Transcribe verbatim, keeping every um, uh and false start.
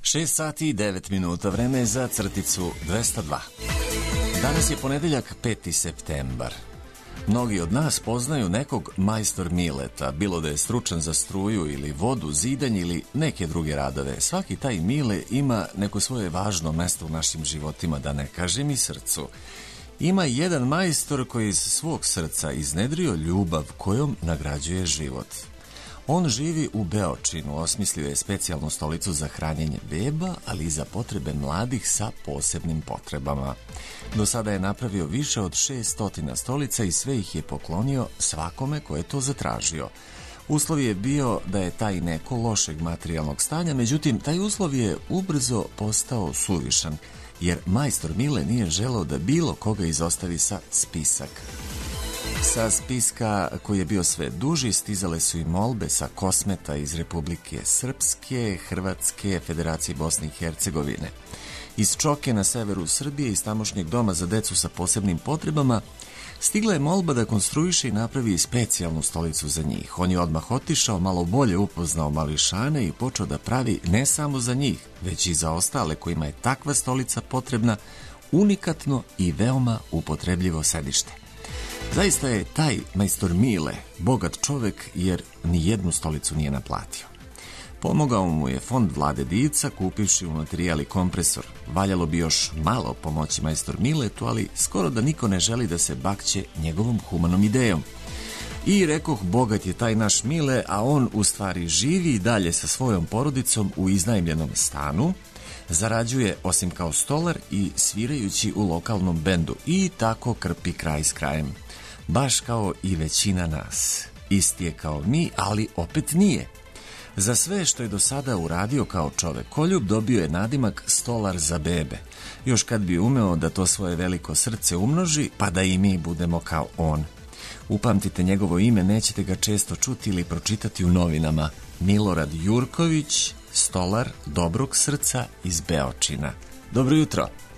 šest sati i devet minuta, vreme je za crticu dvesta dva. Danas je ponedeljak, peti septembar. Mnogi od nas poznaju nekog majstor Mileta, bilo da je stručan za struju ili vodu, zidanj ili neke druge radove. Svaki taj Mile ima neko svoje važno mesto u našim životima, da ne kažem i srcu. Ima jedan majstor koji iz svog srca iznedrio ljubav kojom nagrađuje život. On živi u Beočinu, osmislio je specijalnu stolicu za hranjenje beba, ali i za potrebe mladih sa posebnim potrebama. Do sada je napravio više od šeststotina stolica i sve ih je poklonio svakome ko je to zatražio. Uslov je bio da je taj neko lošeg materijalnog stanja, međutim, taj uslov je ubrzo postao suvišan, jer majstor Mile nije želeo da bilo koga izostavi sa spisak. Sa spiska koji je bio sve duži stizale su i molbe sa Kosmeta iz Republike Srpske, Hrvatske, Federacije Bosne i Hercegovine. Iz Čoke na severu Srbije, iz tamošnjeg doma za decu sa posebnim potrebama, stigla je molba da konstruiše i napravi specijalnu stolicu za njih. On je odmah otišao, malo bolje upoznao mališane i počeo da pravi ne samo za njih, već i za ostale kojima je takva stolica potrebna, unikatno i veoma upotrebljivo sedište. Zaista je taj majstor Mile bogat čovek jer ni jednu stolicu nije naplatio. Pomogao mu je fond Vlade Divca kupivši u materijali kompresor. Valjalo bi još malo pomoći majstor Miletu, ali skoro da niko ne želi da se bakće njegovom humanom idejom. I rekoh, bogat je taj naš Mile, a on u stvari živi i dalje sa svojom porodicom u iznajmljenom stanu, zarađuje osim kao stolar i svirajući u lokalnom bendu i tako krpi kraj s krajem. Baš kao i većina nas. Isti je kao mi, ali opet nije. Za sve što je do sada uradio kao čovekoljub dobio je nadimak stolar za bebe. Još kad bi umeo da to svoje veliko srce umnoži, pa da i mi budemo kao on. Upamtite njegovo ime, nećete ga često čuti ili pročitati u novinama. Milorad Jurković, stolar dobrog srca iz Beočina. Dobro jutro.